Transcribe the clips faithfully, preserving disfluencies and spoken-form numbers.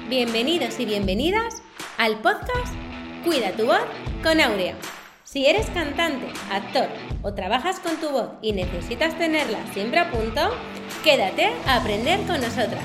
Bienvenidos y bienvenidas al podcast Cuida tu voz con Aurea. Si eres cantante, actor o trabajas con tu voz y necesitas tenerla siempre a punto, quédate a aprender con nosotras.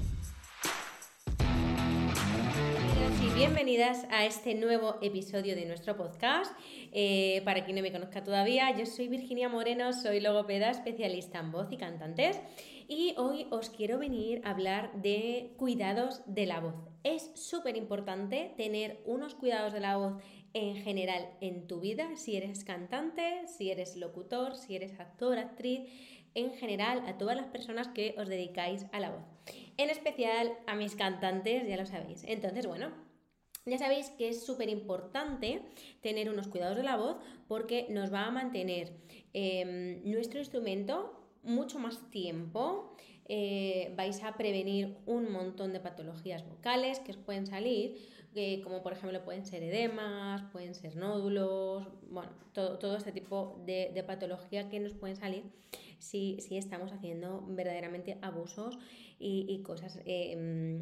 Bienvenidos y bienvenidas a este nuevo episodio de nuestro podcast. Eh, para quien no me conozca todavía, yo soy Virginia Moreno, soy logopeda especialista en voz y cantantes. Y hoy os quiero venir a hablar de cuidados de la voz. Es súper importante tener unos cuidados de la voz en general en tu vida, si eres cantante, si eres locutor, si eres actor, actriz, en general a todas las personas que os dedicáis a la voz. En especial a mis cantantes, ya lo sabéis. Entonces, bueno, ya sabéis que es súper importante tener unos cuidados de la voz porque nos va a mantener eh, nuestro instrumento mucho más tiempo, eh, vais a prevenir un montón de patologías vocales que os pueden salir, eh, como por ejemplo pueden ser edemas, pueden ser nódulos, bueno, todo, todo este tipo de, de patología que nos pueden salir si, si estamos haciendo verdaderamente abusos y, y cosas... Eh,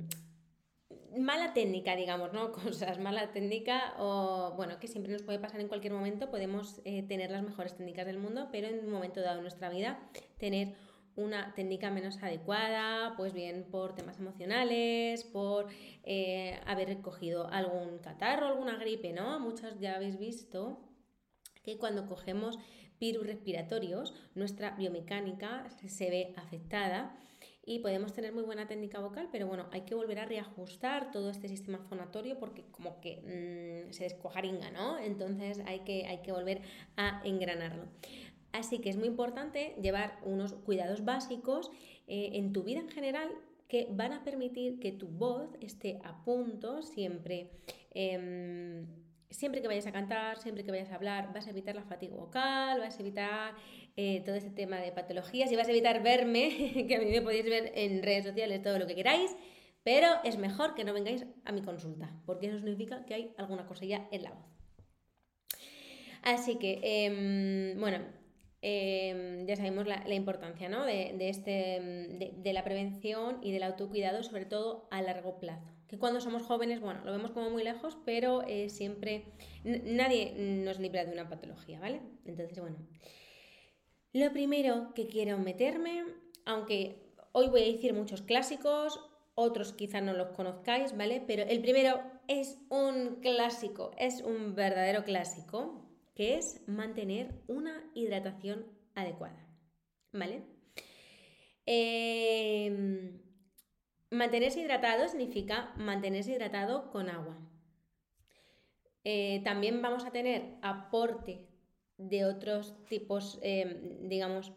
mala técnica, digamos, ¿no? Cosas, mala técnica o, bueno, que siempre nos puede pasar en cualquier momento. Podemos eh, tener las mejores técnicas del mundo, pero en un momento dado de nuestra vida tener una técnica menos adecuada, pues bien por temas emocionales, por eh, haber cogido algún catarro, alguna gripe, ¿no? Muchos ya habéis visto que cuando cogemos virus respiratorios, nuestra biomecánica se ve afectada y podemos tener muy buena técnica vocal, pero bueno, hay que volver a reajustar todo este sistema fonatorio porque como que mmm, se descuajaringa, ¿no? Entonces hay que, hay que volver a engranarlo. Así que es muy importante llevar unos cuidados básicos eh, en tu vida en general que van a permitir que tu voz esté a punto siempre. Eh, Siempre que vayas a cantar, siempre que vayas a hablar, vas a evitar la fatiga vocal, vas a evitar eh, todo este tema de patologías y vas a evitar verme, que a mí me podéis ver en redes sociales todo lo que queráis, pero es mejor que no vengáis a mi consulta, porque eso significa que hay alguna cosilla en la voz. Así que, eh, bueno, eh, ya sabemos la, la importancia, ¿no? de, de, este, de, de la prevención y del autocuidado, sobre todo a largo plazo. Que cuando somos jóvenes, bueno, lo vemos como muy lejos, pero eh, siempre n- nadie nos libra de una patología, ¿vale? Entonces, bueno, lo primero que quiero meterme, aunque hoy voy a decir muchos clásicos, otros quizá no los conozcáis, ¿vale? Pero el primero es un clásico, es un verdadero clásico, que es mantener una hidratación adecuada, ¿vale? Eh, mantenerse hidratado significa mantenerse hidratado con agua. Eh, también vamos a tener aporte de otros tipos, eh, digamos,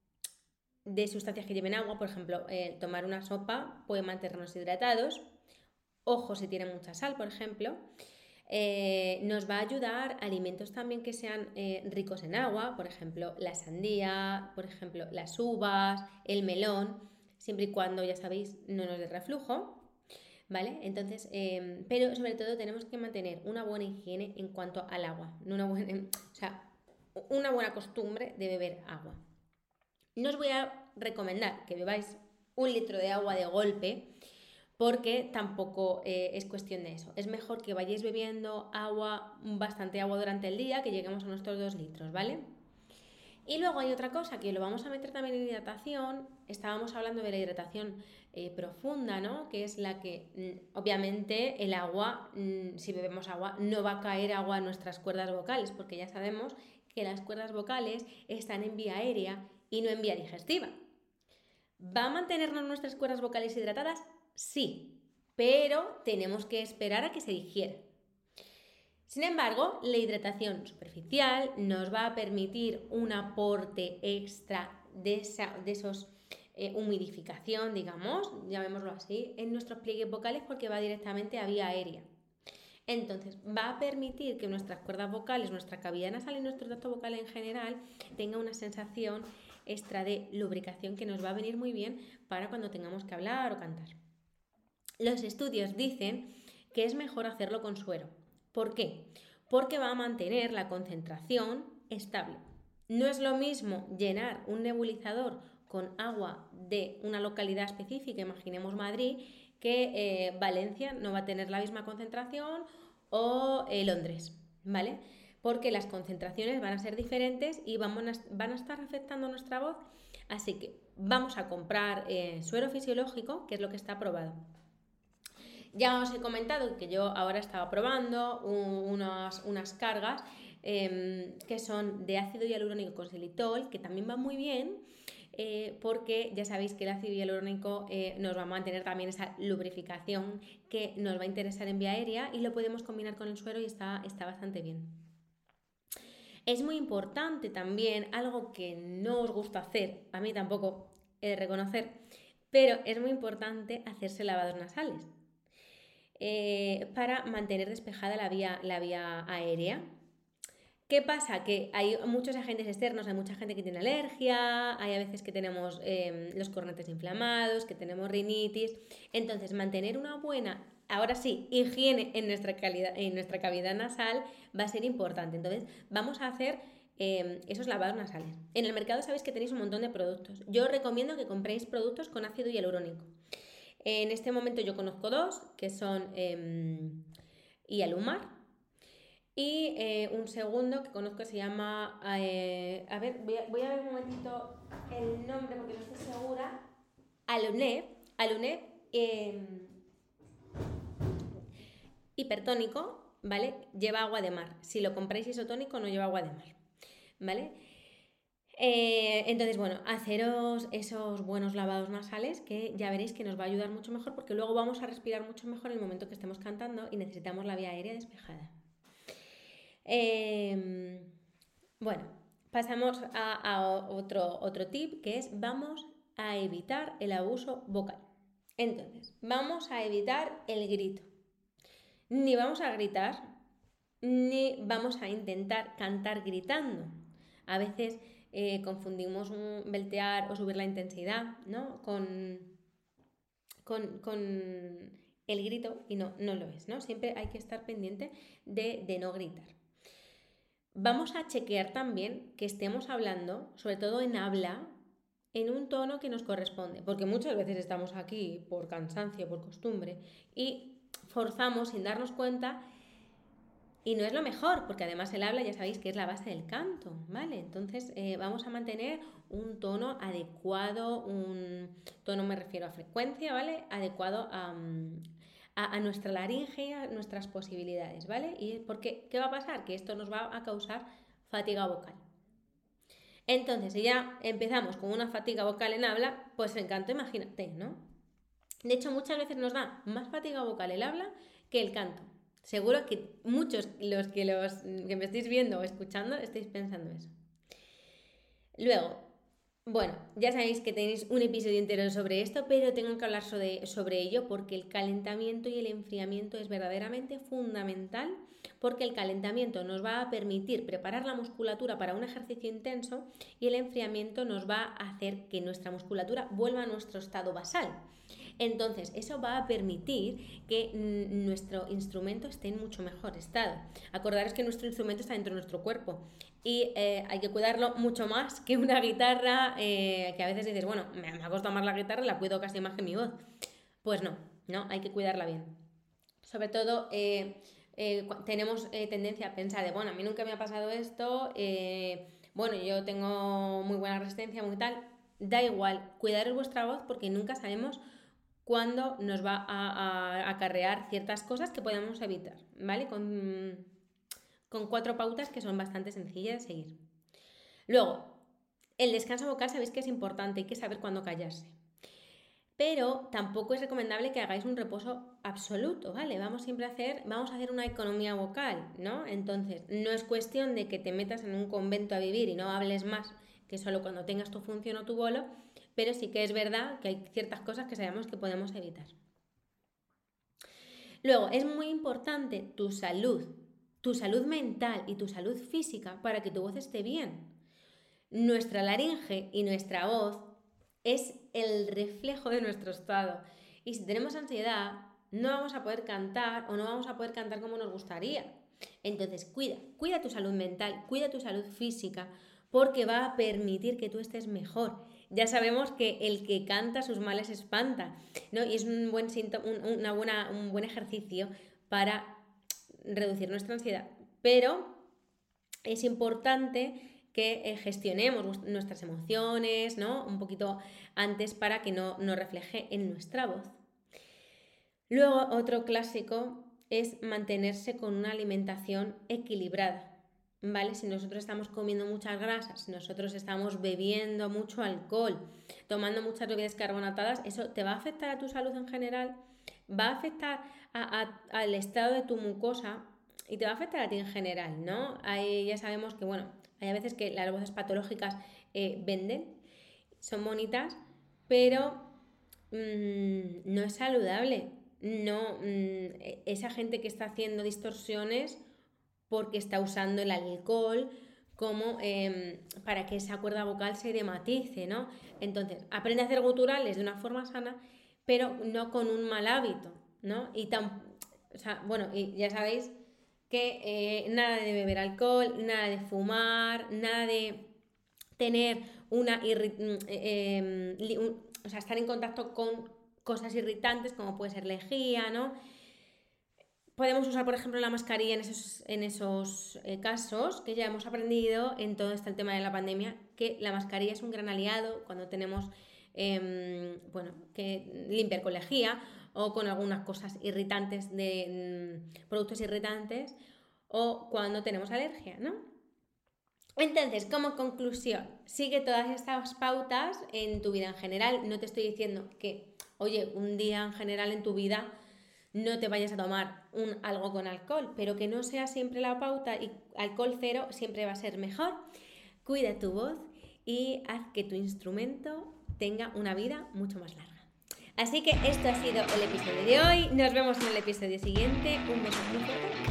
de sustancias que lleven agua, por ejemplo, eh, tomar una sopa puede mantenernos hidratados. Ojo si tiene mucha sal, por ejemplo. Eh, nos va a ayudar alimentos también que sean eh, ricos en agua, por ejemplo, la sandía, por ejemplo, las uvas, el melón, siempre y cuando, ya sabéis, no nos dé reflujo, ¿vale? Entonces, eh, pero sobre todo tenemos que mantener una buena higiene en cuanto al agua, no una buena, o sea, una buena costumbre de beber agua. No os voy a recomendar que bebáis un litro de agua de golpe, porque tampoco eh, es cuestión de eso. Es mejor que vayáis bebiendo agua, bastante agua durante el día, que lleguemos a nuestros dos litros, ¿vale? Y luego hay otra cosa que lo vamos a meter también en hidratación. Estábamos hablando de la hidratación eh, profunda, ¿no? Que es la que, mm, obviamente, el agua, mm, si bebemos agua, no va a caer agua en nuestras cuerdas vocales, porque ya sabemos que las cuerdas vocales están en vía aérea y no en vía digestiva. ¿Va a mantenernos nuestras cuerdas vocales hidratadas? Sí, pero tenemos que esperar a que se digiera. Sin embargo, la hidratación superficial nos va a permitir un aporte extra de, esa, de esos eh, humidificación, digamos, llamémoslo así, en nuestros pliegues vocales porque va directamente a vía aérea. Entonces, va a permitir que nuestras cuerdas vocales, nuestra cavidad nasal y nuestro tracto vocal en general tenga una sensación extra de lubricación que nos va a venir muy bien para cuando tengamos que hablar o cantar. Los estudios dicen que es mejor hacerlo con suero. ¿Por qué? Porque va a mantener la concentración estable. No es lo mismo llenar un nebulizador con agua de una localidad específica, imaginemos Madrid, que eh, Valencia no va a tener la misma concentración o eh, Londres, ¿vale? Porque las concentraciones van a ser diferentes y van a, van a estar afectando nuestra voz, así que vamos a comprar eh, suero fisiológico, que es lo que está aprobado. Ya os he comentado que yo ahora estaba probando un, unas, unas cargas eh, que son de ácido hialurónico con xilitol, que también van muy bien, eh, porque ya sabéis que el ácido hialurónico eh, nos va a mantener también esa lubrificación que nos va a interesar en vía aérea, y lo podemos combinar con el suero y está, está bastante bien. Es muy importante también, algo que no os gusta hacer, a mí tampoco he de reconocer, pero es muy importante hacerse lavados nasales. Eh, para mantener despejada la vía, la vía aérea. ¿Qué pasa? Que hay muchos agentes externos, hay mucha gente que tiene alergia, hay a veces que tenemos eh, los cornetes inflamados, que tenemos rinitis. Entonces, mantener una buena, ahora sí, higiene en nuestra, calidad, en nuestra cavidad nasal va a ser importante. Entonces, vamos a hacer eh, esos lavados nasales. En el mercado sabéis que tenéis un montón de productos. Yo os recomiendo que compréis productos con ácido hialurónico. En este momento yo conozco dos, que son eh, Hialumar, y eh, un segundo que conozco se llama, eh, a ver, voy a, voy a ver un momentito el nombre porque no estoy segura, Aluneb, Aluneb eh, hipertónico, ¿vale? Lleva agua de mar. Si lo compráis isotónico no lleva agua de mar, ¿vale? Eh, entonces, bueno, haceros esos buenos lavados nasales que ya veréis que nos va a ayudar mucho mejor, porque luego vamos a respirar mucho mejor en el momento que estemos cantando y necesitamos la vía aérea despejada. Eh, bueno, pasamos a, a otro, otro tip, que es vamos a evitar el abuso vocal. Entonces, vamos a evitar el grito. Ni vamos a gritar, ni vamos a intentar cantar gritando. A veces eh, confundimos un beltear o subir la intensidad, ¿no? Con, con, con el grito, y no, no lo es, ¿no? Siempre hay que estar pendiente de, de no gritar. Vamos a chequear también que estemos hablando, sobre todo en habla, en un tono que nos corresponde, porque muchas veces estamos aquí por cansancio, por costumbre, y forzamos sin darnos cuenta. Y no es lo mejor, porque además el habla ya sabéis que es la base del canto, ¿vale? Entonces eh, vamos a mantener un tono adecuado, un tono me refiero a frecuencia, ¿vale? Adecuado a, a, a nuestra laringe, a nuestras posibilidades, ¿vale? Y porque, ¿qué va a pasar? Que esto nos va a causar fatiga vocal. Entonces, si ya empezamos con una fatiga vocal en habla, pues en canto, imagínate, ¿no? De hecho, muchas veces nos da más fatiga vocal el habla que el canto. Seguro que muchos los que, los que me estáis viendo o escuchando estáis pensando eso. Luego, bueno, ya sabéis que tenéis un episodio entero sobre esto, pero tengo que hablar sobre, sobre ello porque el calentamiento y el enfriamiento es verdaderamente fundamental, porque el calentamiento nos va a permitir preparar la musculatura para un ejercicio intenso y el enfriamiento nos va a hacer que nuestra musculatura vuelva a nuestro estado basal. Entonces, eso va a permitir que nuestro instrumento esté en mucho mejor estado. Acordaros que nuestro instrumento está dentro de nuestro cuerpo y eh, hay que cuidarlo mucho más que una guitarra, eh, que a veces dices, bueno, me, me ha costado más la guitarra, la cuido casi más que mi voz. Pues no, no, hay que cuidarla bien. Sobre todo, eh, eh, tenemos eh, tendencia a pensar de, bueno, a mí nunca me ha pasado esto, eh, bueno, yo tengo muy buena resistencia, muy tal. Da igual, cuidaros vuestra voz porque nunca sabemos cuándo nos va a, a acarrear ciertas cosas que podemos evitar, ¿vale? Con, con cuatro pautas que son bastante sencillas de seguir. Luego, el descanso vocal sabéis que es importante, hay que saber cuándo callarse. Pero tampoco es recomendable que hagáis un reposo absoluto, ¿vale? Vamos siempre a hacer, vamos a hacer una economía vocal, ¿no? Entonces, no es cuestión de que te metas en un convento a vivir y no hables más que solo cuando tengas tu función o tu bolo, pero sí que es verdad que hay ciertas cosas que sabemos que podemos evitar. Luego, es muy importante tu salud, tu salud mental y tu salud física para que tu voz esté bien. Nuestra laringe y nuestra voz es el reflejo de nuestro estado. Y si tenemos ansiedad, no vamos a poder cantar o no vamos a poder cantar como nos gustaría. Entonces, cuida, cuida tu salud mental, cuida tu salud física, porque va a permitir que tú estés mejor. ya sabemos que el que canta sus males espanta, ¿no? Y es un buen, síntoma, un, una buena, un buen ejercicio para reducir nuestra ansiedad. Pero es importante que eh, gestionemos nuestras emociones, ¿no? Un poquito antes para que no, no refleje en nuestra voz. Luego, otro clásico es mantenerse con una alimentación equilibrada, ¿vale? Si nosotros estamos comiendo muchas grasas, si nosotros estamos bebiendo mucho alcohol, tomando muchas bebidas carbonatadas, eso te va a afectar a tu salud en general, va a afectar a, a, al estado de tu mucosa y te va a afectar a ti en general, ¿no? Ahí ya sabemos que, bueno, hay a veces que las voces patológicas eh, venden, son bonitas, pero mmm, no es saludable. No, mmm, esa gente que está haciendo distorsiones porque está usando el alcohol como eh, para que esa cuerda vocal se dematice, ¿no? Entonces, aprende a hacer guturales de una forma sana, pero no con un mal hábito, ¿no? Y tan, o sea, bueno, y ya sabéis que eh, nada de beber alcohol, nada de fumar, nada de tener una irri- eh, eh, un, o sea, estar en contacto con cosas irritantes como puede ser lejía, ¿no? Podemos usar, por ejemplo, la mascarilla en esos, en esos eh, casos, que ya hemos aprendido en todo este tema de la pandemia, que la mascarilla es un gran aliado cuando tenemos eh, bueno, que limpiar con lejía o con algunas cosas irritantes, de mm, productos irritantes, o cuando tenemos alergia, ¿no? Entonces, como conclusión, sigue todas estas pautas en tu vida en general. No te estoy diciendo que, oye, un día en general en tu vida no te vayas a tomar un, algo con alcohol, pero que no sea siempre la pauta y alcohol cero siempre va a ser mejor. Cuida tu voz y haz que tu instrumento tenga una vida mucho más larga. Así que esto ha sido el episodio de hoy. Nos vemos en el episodio siguiente. Un beso muy fuerte.